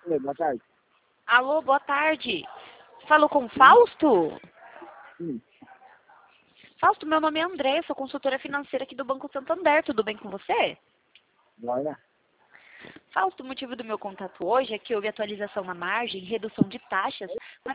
Oi, boa tarde. Alô, boa tarde. Falou com o Sim, Fausto? sim. Fausto, meu nome é André, sou consultora financeira aqui do Banco Santander. Tudo bem com você? Olha, Fausto, o motivo do meu contato hoje é que houve atualização na margem, redução de taxas